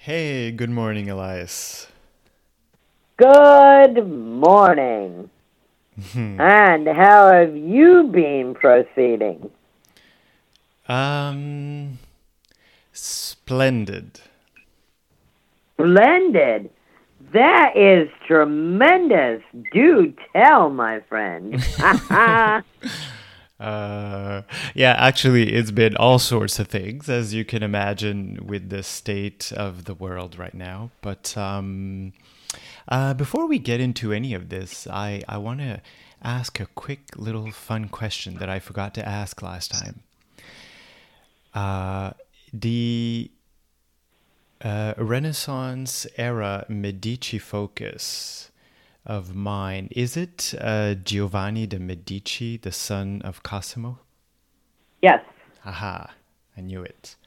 Hey, good morning, Elias. Good morning. And how have you been proceeding? Um, Splendid. Splendid. That is tremendous. Do tell, my friend. Uh, yeah, actually, it's been all sorts of things, as you can imagine, with the state of the world right now. But before we get into any of this, I want to ask a quick little fun question that I forgot to ask last time. Uh, the Renaissance era Medici focus of mine, is it Giovanni de' Medici, the son of Cosimo? Yes. Haha, I knew it.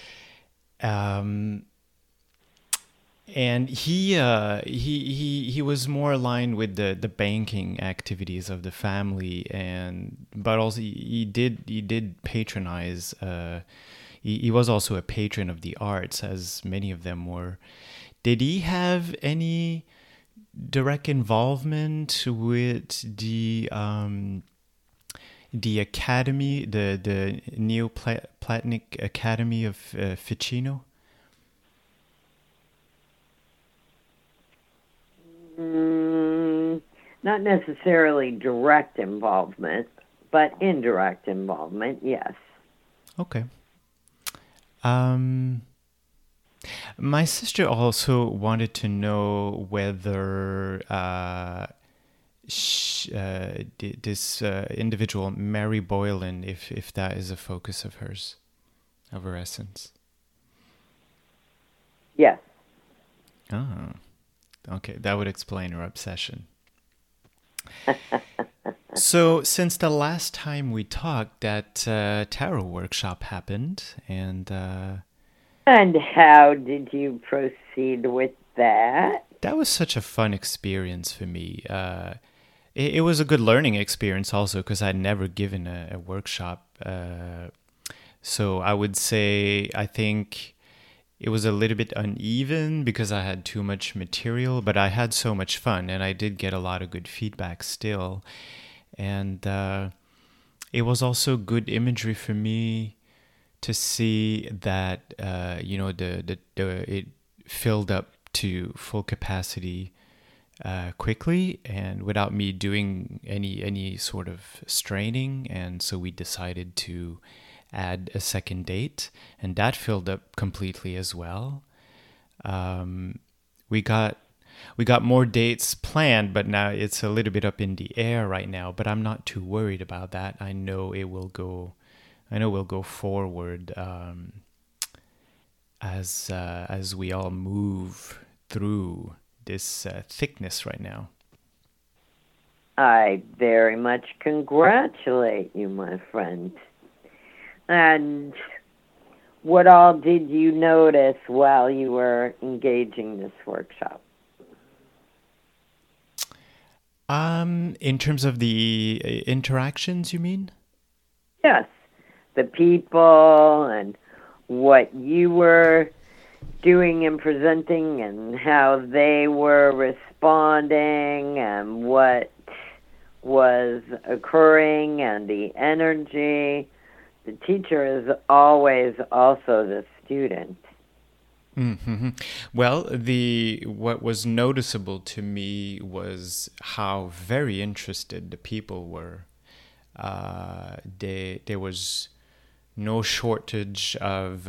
Um, and he was more aligned with the banking activities of the family, and but also he did patronize. He was also a patron of the arts, as many of them were. Did he have any direct involvement with the academy, the Neoplatonic Academy of Ficino? Mm, Not necessarily direct involvement, but indirect involvement, yes. Okay. Um, my sister also wanted to know whether this individual, Mary Boylan, if that is a focus of her essence. Yes. Ah, okay, that would explain her obsession. So, since the last time we talked, that tarot workshop happened, and And how did you proceed with that? that was such a fun experience for me. It was a good learning experience also because I'd never given a workshop. So I would say I think it was a little bit uneven because I had too much material, but I had so much fun and I did get a lot of good feedback still. And it was also good imagery for me to see that the it filled up to full capacity quickly and without me doing any sort of straining, and so we decided to add a second date, and that filled up completely as well. Um, we got we got more dates planned, but now it's a little bit up in the air right now. But I'm not too worried about that. I know it will go. I know we'll go forward as we all move through this thickness right now. I very much congratulate you, my friend. And what all did you notice while you were engaging this workshop? In terms of the interactions, you mean? Yes, the people and what you were doing and presenting and how they were responding and what was occurring and the energy. The teacher is always also the student. Mm-hmm. Well, the what was noticeable to me was how very interested the people were. There was no shortage of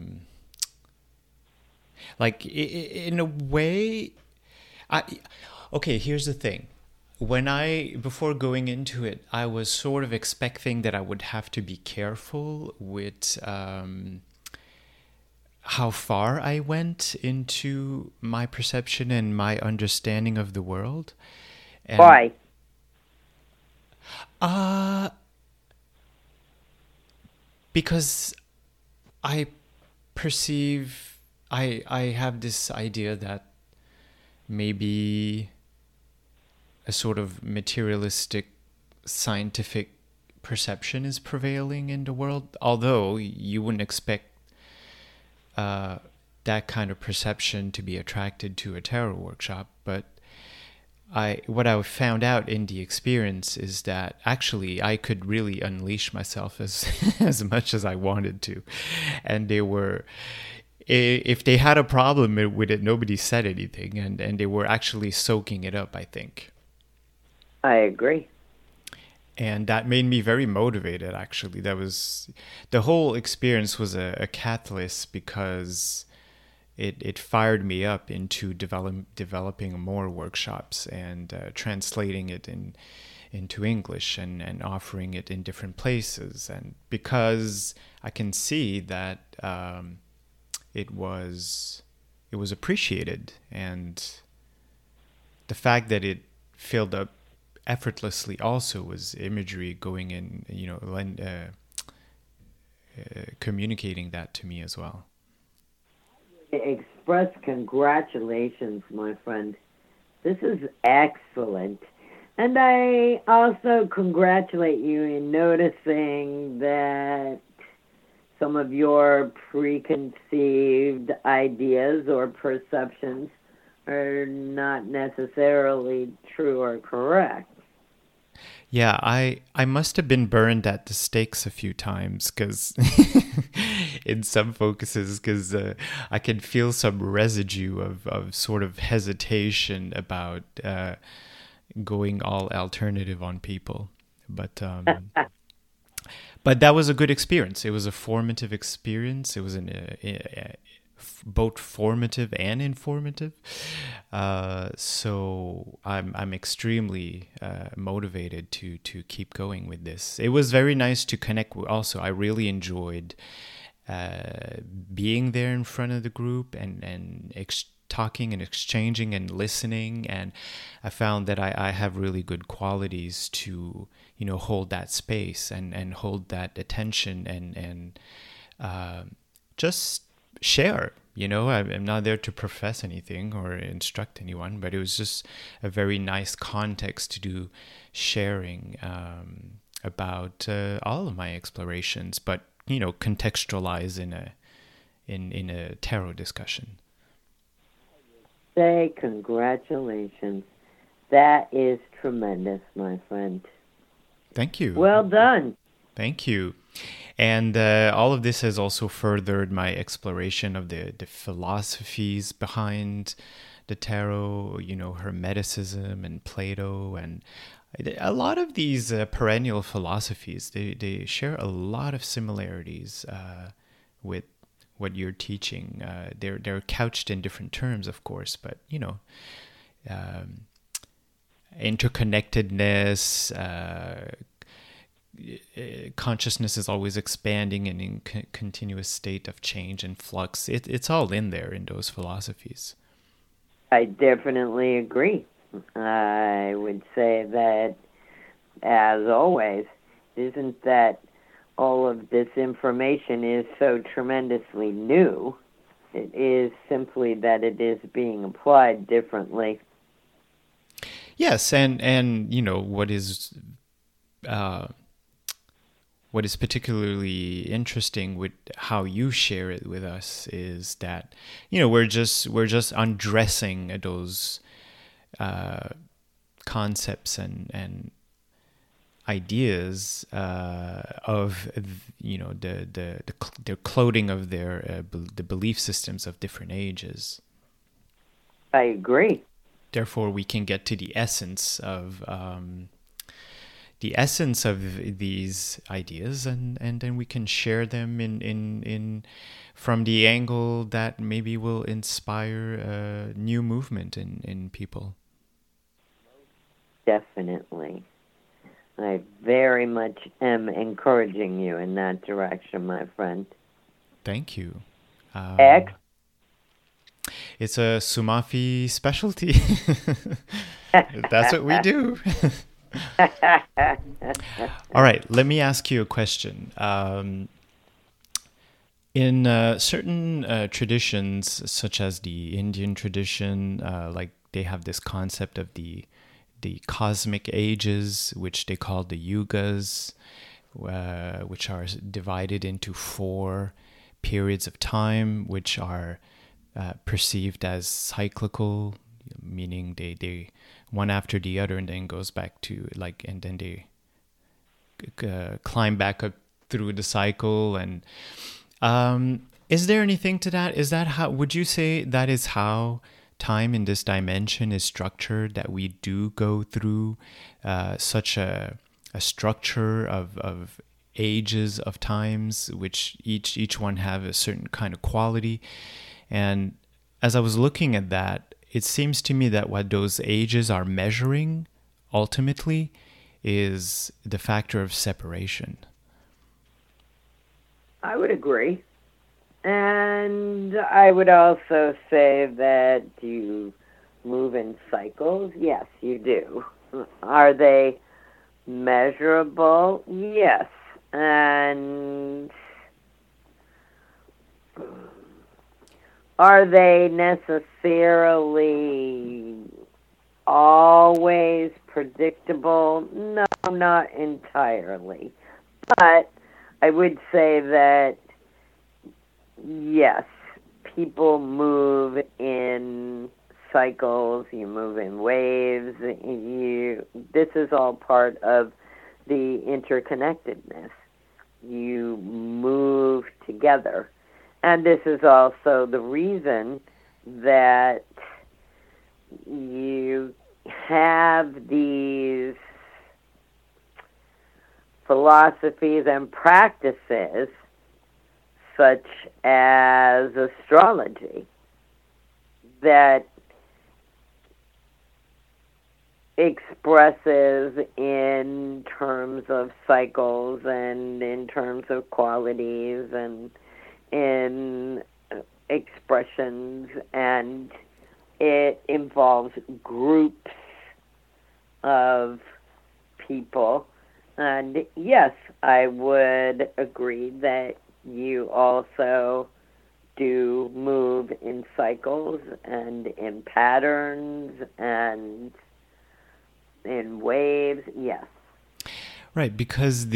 in a way. I Okay. Here's the thing. When I before going into it, I was sort of expecting that I would have to be careful with how far I went into my perception and my understanding of the world. And Why? uh because I perceive I have this idea that maybe a sort of materialistic scientific perception is prevailing in the world, although you wouldn't expect that kind of perception to be attracted to a tarot workshop, but what I found out in the experience is that actually I could really unleash myself as as much as I wanted to, and they were, if they had a problem with it, nobody said anything, and they were actually soaking it up, I think. I agree. And that made me very motivated, actually. That was, the whole experience was a catalyst, because it fired me up into developing more workshops and translating it into English, and offering it in different places. And because I can see that it was appreciated, and the fact that it filled up effortlessly also was imagery going in, communicating that to me as well. Express congratulations, my friend. This is excellent. And I also congratulate you in noticing that some of your preconceived ideas or perceptions are not necessarily true or correct. Yeah, I must have been burned at the stakes a few times, because in some focuses, because I can feel some residue of sort of hesitation about going all alternative on people. But but that was a good experience. It was a formative experience. It was both formative and informative. So I'm extremely motivated to keep going with this. It was very nice to connect with. Also, I really enjoyed being there in front of the group, and talking and exchanging and listening. And I found that I have really good qualities to hold that space and hold that attention, and just share. I'm not there to profess anything or instruct anyone, but it was just a very nice context to do sharing about all of my explorations, but contextualize in a tarot discussion. Say congratulations. That is tremendous, my friend. Thank you. Well done. Thank you. And all of this has also furthered my exploration of the philosophies behind the tarot, Hermeticism and Plato, and a lot of these perennial philosophies. They share a lot of similarities with what you're teaching. They're couched in different terms, of course, but interconnectedness. Consciousness is always expanding and in continuous state of change and flux. It's all in there in those philosophies. I definitely agree. I would say that, as always, isn't that all of this information is so tremendously new. It is simply that it is being applied differently. Yes, and what is particularly interesting with how you share it with us is that we're just undressing those concepts and ideas of the clothing of the belief systems of different ages. I agree. Therefore, we can get to the essence of these ideas, and then we can share them in from the angle that maybe will inspire a new movement in people. Definitely. I very much am encouraging you in that direction, my friend. Thank you. X? It's a Sumafi specialty. That's what we do. All right, let me ask you a question. In certain traditions, such as the Indian tradition, like they have this concept of the cosmic ages, which they call the yugas, which are divided into 4 periods of time, which are perceived as cyclical, meaning they one after the other, and then goes back to like, and then they climb back up through the cycle. And is there anything to that? Is that how, would you say that is how time in this dimension is structured, that we do go through such a structure of ages of times, which each one have a certain kind of quality? And as I was looking at that, it seems to me that what those ages are measuring ultimately is the factor of separation. I would agree. And I would also say that you move in cycles. Yes, you do. Are they measurable? Yes. And are they necessarily always predictable? No, not entirely. But I would say that, yes, people move in cycles, you move in waves, this is all part of the interconnectedness. You move together. And this is also the reason that you have these philosophies and practices such as astrology that expresses in terms of cycles and in terms of qualities and in expressions, and it involves groups of people. And yes, I would agree that you also do move in cycles and in patterns and in waves, yes. Right, because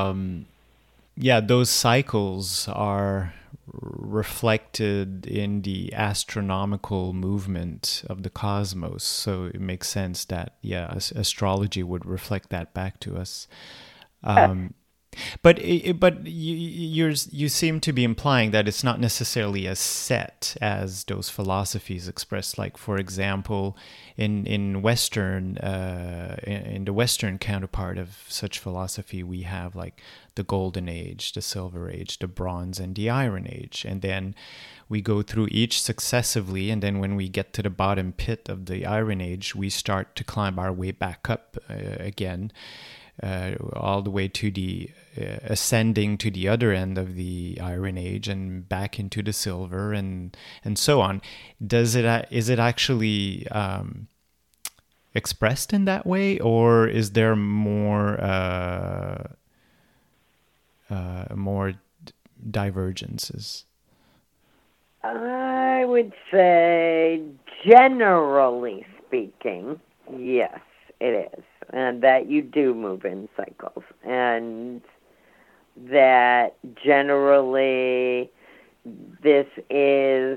those cycles are reflected in the astronomical movement of the cosmos. So it makes sense that, astrology would reflect that back to us. But you seem to be implying that it's not necessarily as set as those philosophies express. Like, for example, in the Western counterpart of such philosophy, we have like the Golden Age, the Silver Age, the Bronze, and the Iron Age, and then we go through each successively, and then when we get to the bottom pit of the Iron Age, we start to climb our way back up again. All the way to the ascending to the other end of the Iron Age and back into the Silver, and so on. Is it actually expressed in that way, or is there more divergences? I would say, generally speaking, yes, it is. And that you do move in cycles. And that generally this is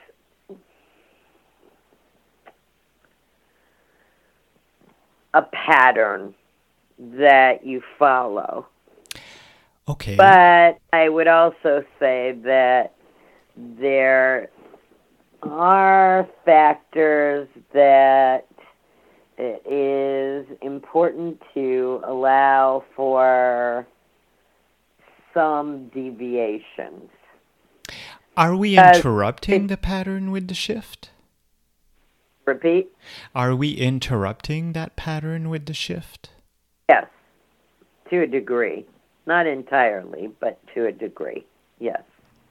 a pattern that you follow. Okay. But I would also say that there are factors that it is important to allow for some deviations. Are we interrupting the pattern with the shift? Repeat? Are we interrupting that pattern with the shift? Yes, to a degree. Not entirely, but to a degree, yes.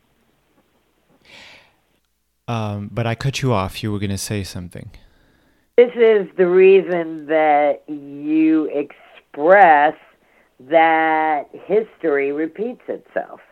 But I cut you off. You were going to say something. This is the reason that you express that history repeats itself.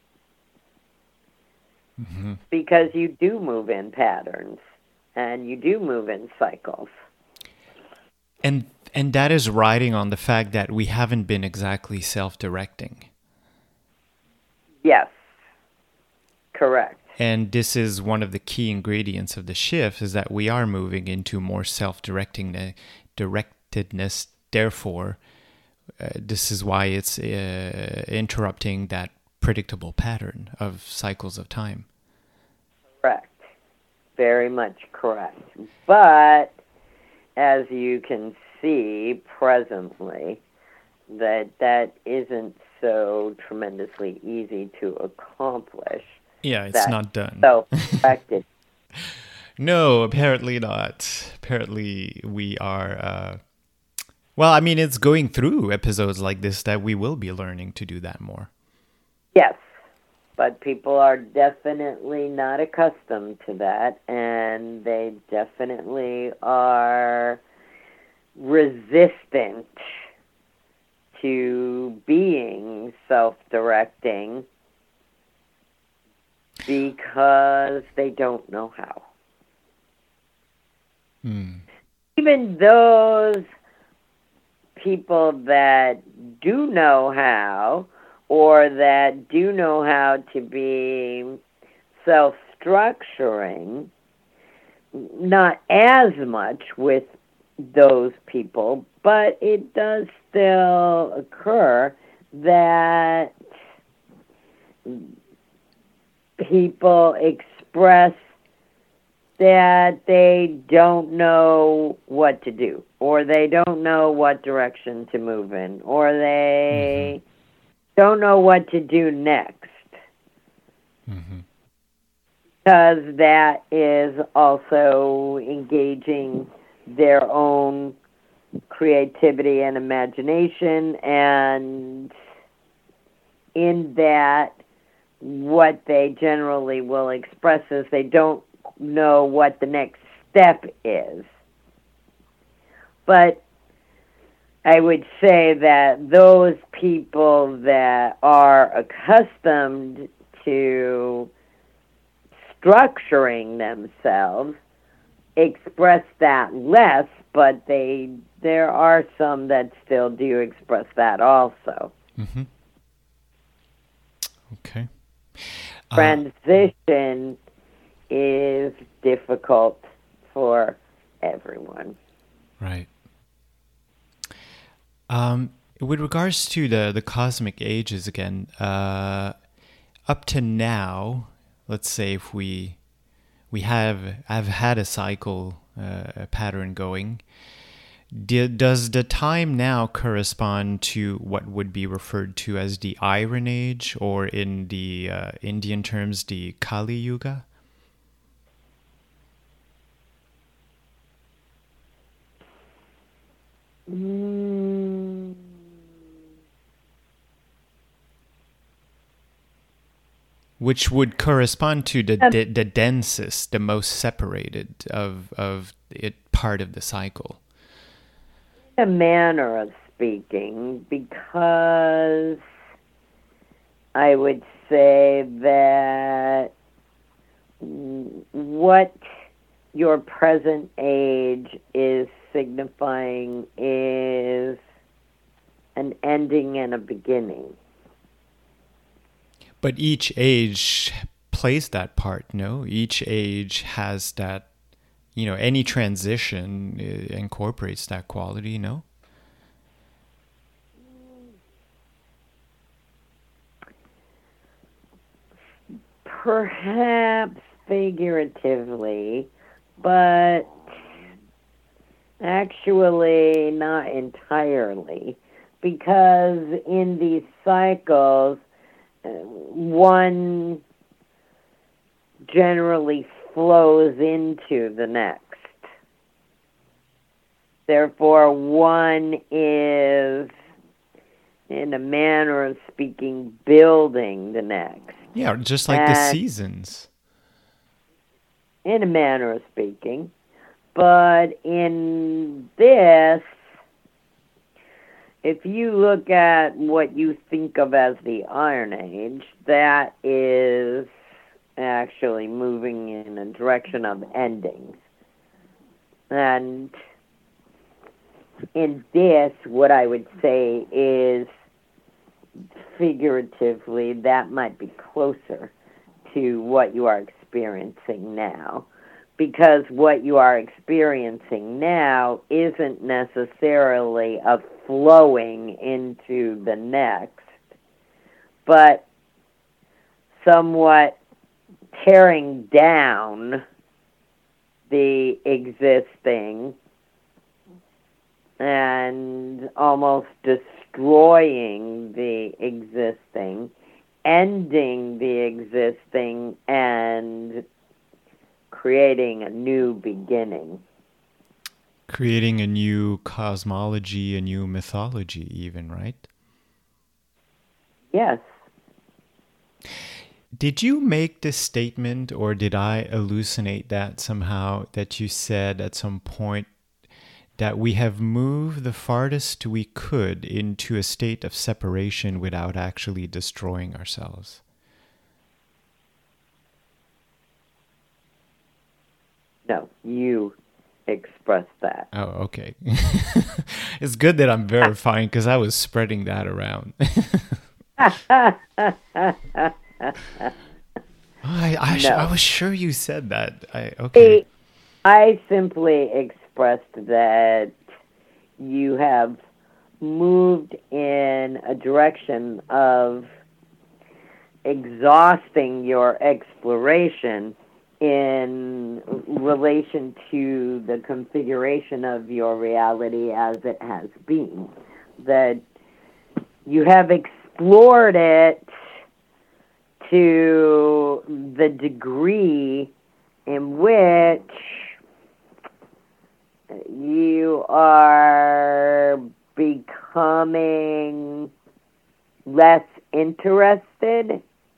Mm-hmm. Because you do move in patterns, and you do move in cycles. And that is riding on the fact that we haven't been exactly self-directing. Yes, correct. And this is one of the key ingredients of the shift, is that we are moving into more directedness. Therefore, this is why it's interrupting that predictable pattern of cycles of time. Correct. Very much correct. But as you can see presently, that isn't so tremendously easy to accomplish. Yeah, it's not done. Self-directed. No, apparently not. Apparently we are... well, I mean, it's going through episodes like this that we will be learning to do that more. Yes, but people are definitely not accustomed to that, and they definitely are resistant to being self-directing because they don't know how. Even those people that do know how, or that do know how to be self-structuring, not as much with those people, but it does still occur that people express that they don't know what to do, or they don't know what direction to move in, or they don't know what to do next. Because that is also engaging their own creativity and imagination, and in that, what they generally will express is they don't know what the next step is. But I would say that those people that are accustomed to structuring themselves express that less, but there are some that still do express that also. Okay. Transition is difficult for everyone. Right. With regards to the cosmic ages again, up to now, let's say if I've had a cycle, a pattern going, does the time now correspond to what would be referred to as the Iron Age, or in the Indian terms, the Kali Yuga? Which would correspond to the densest, the most separated of it part of the cycle. A manner of speaking, because I would say that what your present age is signifying is an ending and a beginning. But each age plays that part, no? Each age has that, any transition incorporates that quality, no? Perhaps figuratively, but actually not entirely, because in these cycles, one generally flows into the next. Therefore, one is, in a manner of speaking, building the next. Yeah, just like the seasons. In a manner of speaking. But in this, if you look at what you think of as the Iron Age, that is actually moving in a direction of endings. And in this, what I would say is, figuratively, that might be closer to what you are experiencing now. Because what you are experiencing now isn't necessarily a flowing into the next, but somewhat tearing down the existing and almost destroying the existing, ending the existing, and creating a new beginning. Creating a new cosmology, a new mythology even, right? Yes. Did you make this statement, or did I hallucinate that somehow, that you said at some point that we have moved the farthest we could into a state of separation without actually destroying ourselves? No, you expressed that. Oh, okay. It's good that I'm verifying because I was spreading that around. I was sure you said that. Okay. I simply expressed that you have moved in a direction of exhausting your exploration in relation to the configuration of your reality as it has been. That you have explored it to the degree in which you are becoming less interested,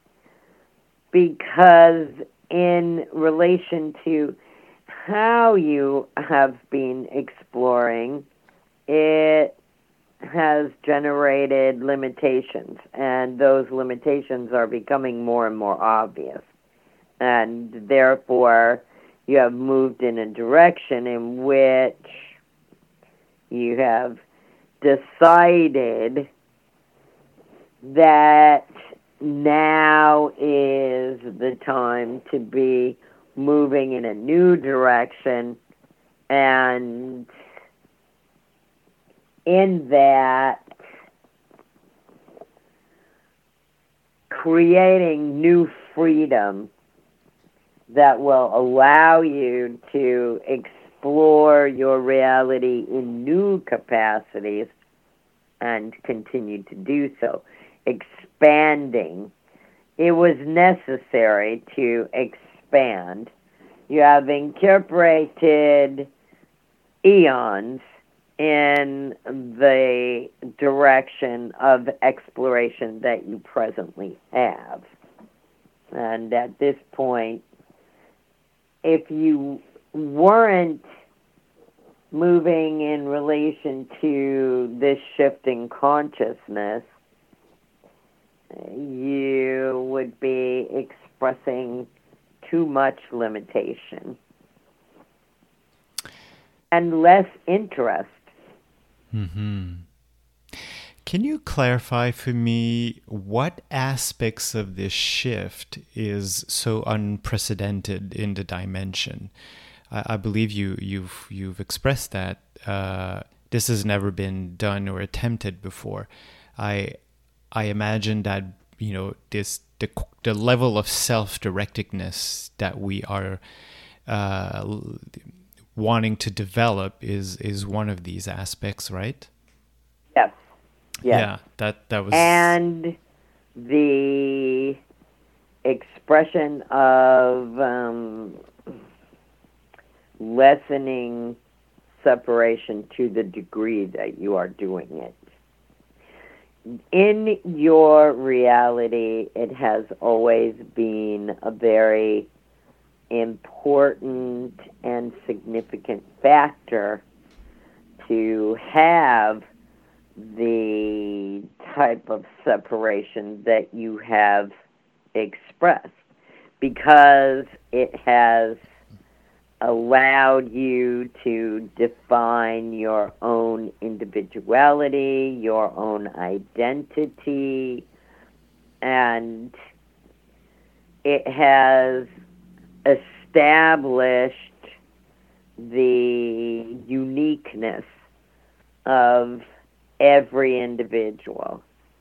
because in relation to how you have been exploring, it has generated limitations, and those limitations are becoming more and more obvious. And therefore, you have moved in a direction in which you have decided that now is the time to be moving in a new direction, and in that, creating new freedom that will allow you to explore your reality in new capacities and continue to do so, expanding. It was necessary to expand. You have incorporated eons in the direction of exploration that you presently have. And at this point, if you weren't moving in relation to this shifting consciousness, you would be expressing too much limitation and less interest. Mm-hmm. Can you clarify for me what aspects of this shift is so unprecedented in the dimension? I believe you've expressed that this has never been done or attempted before. I imagine that the level of self-directedness that we are wanting to develop is one of these aspects, right? Yes. Yeah, that was. And the expression of lessening separation to the degree that you are doing it. In your reality, it has always been a very important and significant factor to have the type of separation that you have expressed, because it has allowed you to define your own individuality, your own identity, and it has established the uniqueness of every individual.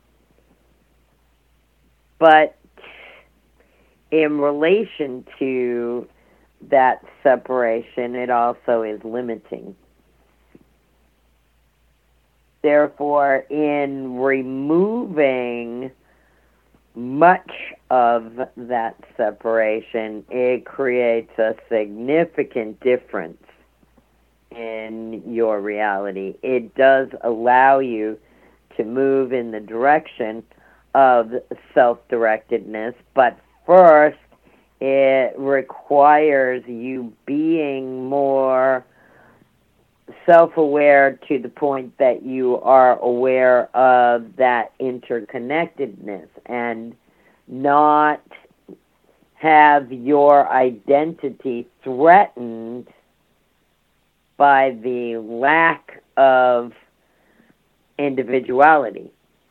But in relation to that separation, it also is limiting. Therefore, in removing much of that separation, it creates a significant difference in your reality. It does allow you to move in the direction of self-directedness, but first it requires you being more self-aware to the point that you are aware of that interconnectedness and not have your identity threatened by the lack of individuality.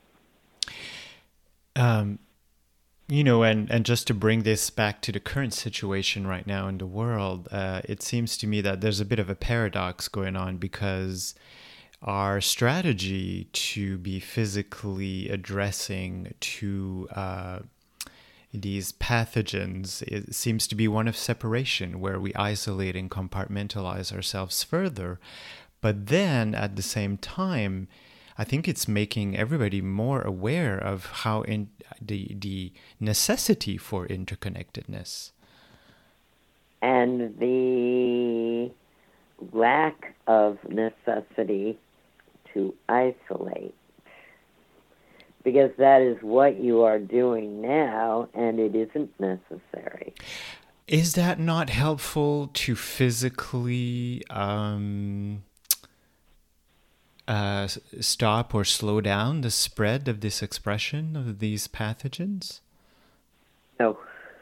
And just to bring this back to the current situation right now in the world, it seems to me that there's a bit of a paradox going on, because our strategy to be physically addressing to these pathogens, it seems to be one of separation, where we isolate and compartmentalize ourselves further. But then at the same time, I think it's making everybody more aware of how the necessity for interconnectedness. And the lack of necessity to isolate. Because that is what you are doing now, and it isn't necessary. Is that not helpful to physically stop or slow down the spread of this expression of these pathogens? No.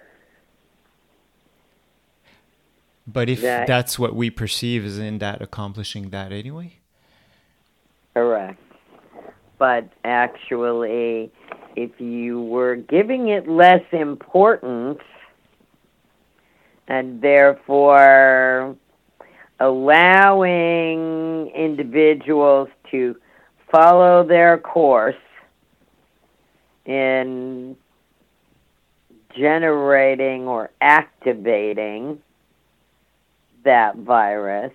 But if that's what we perceive, isn't that accomplishing that anyway? Correct. But actually, if you were giving it less importance, and therefore allowing individuals to follow their course in generating or activating that virus,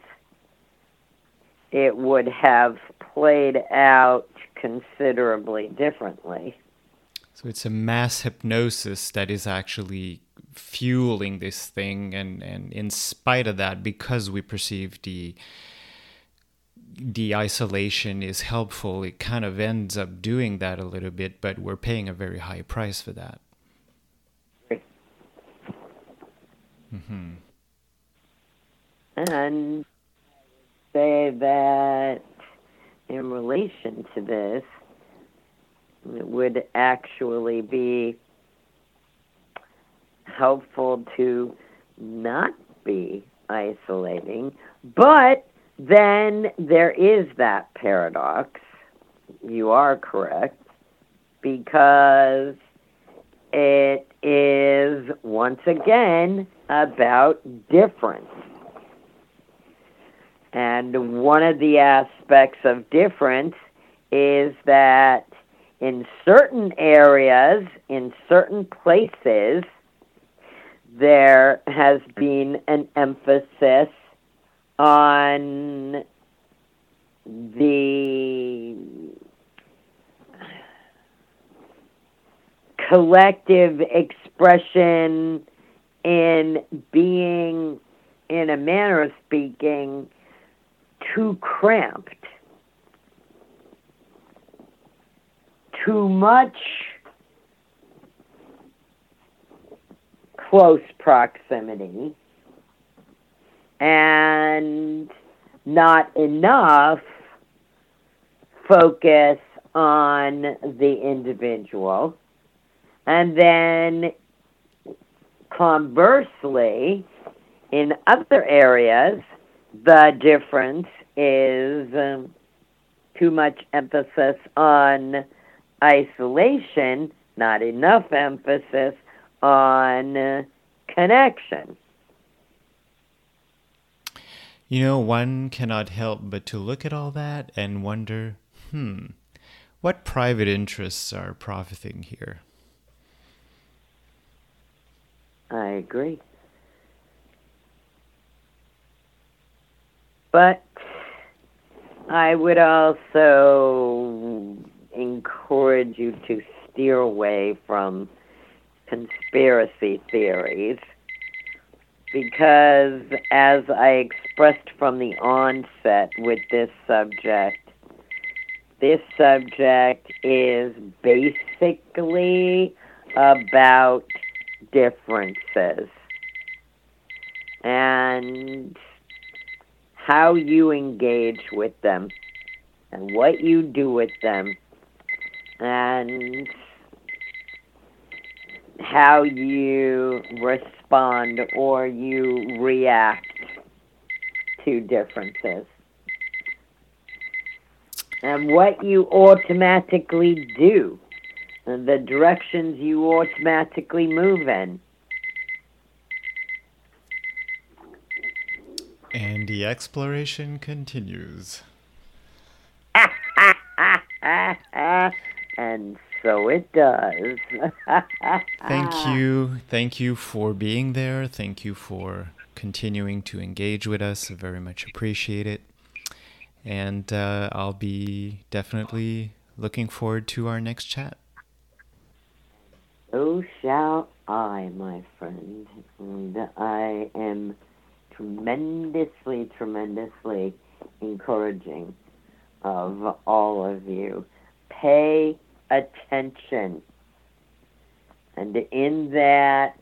it would have played out considerably differently. So it's a mass hypnosis that is actually fueling this thing, and in spite of that, because we perceive the isolation is helpful, it kind of ends up doing that a little bit, but we're paying a very high price for that. Mm-hmm. And say that in relation to this, it would actually be helpful to not be isolating, but then there is that paradox. You are correct, because it is once again about difference. And one of the aspects of difference is that in certain areas, in certain places, there has been an emphasis on the collective expression in being, in a manner of speaking, too cramped, too much close proximity, and not enough focus on the individual. And then conversely, in other areas, the difference is too much emphasis on isolation, not enough emphasis on connection. One cannot help but to look at all that and wonder, what private interests are profiting here? I agree. But I would also encourage you to steer away from conspiracy theories because, as I expressed from the onset with this subject is basically about differences and how you engage with them and what you do with them and how you respond or you react to differences and what you automatically do and the directions you automatically move in. And the exploration continues. And so it does. Thank you for being there. Thank you for continuing to engage with us. I very much appreciate it. And I'll be definitely looking forward to our next chat. So shall I, my friend. And I am tremendously encouraging of all of you. Pay attention. And in that,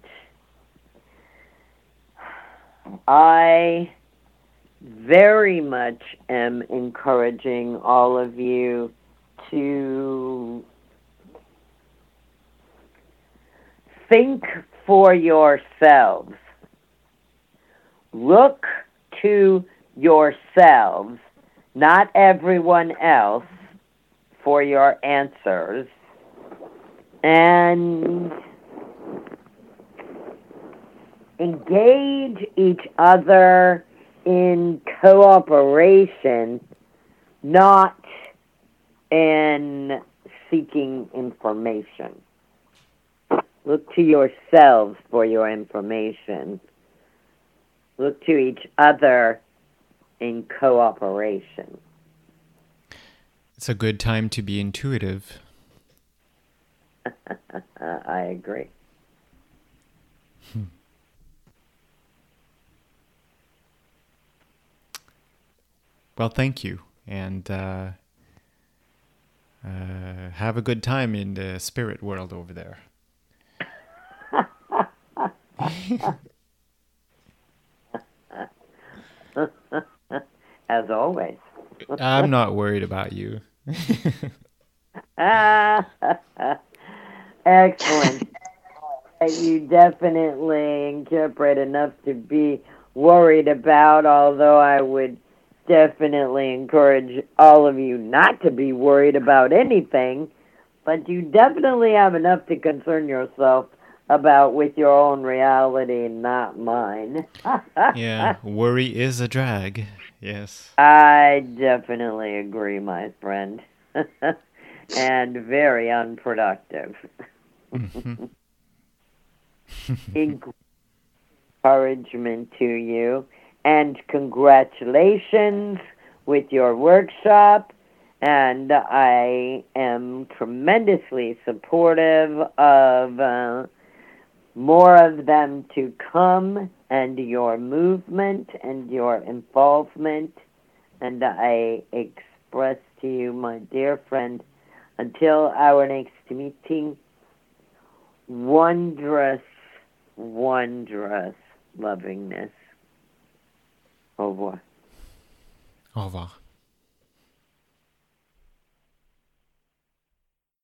I very much am encouraging all of you to think for yourselves. Look to yourselves, not everyone else, for your answers. And engage each other in cooperation, not in seeking information. Look to yourselves for your information. Look to each other in cooperation. It's a good time to be intuitive. I agree. Well, thank you. And have a good time in the spirit world over there. As always. I'm not worried about you. Excellent. You definitely incorporate enough to be worried about, although I would definitely encourage all of you not to be worried about anything, but you definitely have enough to concern yourself about with your own reality, not mine. Yeah, worry is a drag. Yes. I definitely agree, my friend. And very unproductive. Encouragement to you. And congratulations with your workshop. And I am tremendously supportive of more of them to come and your movement and your involvement. And I express to you, my dear friend, until our next meeting, wondrous lovingness. Au revoir. Au revoir.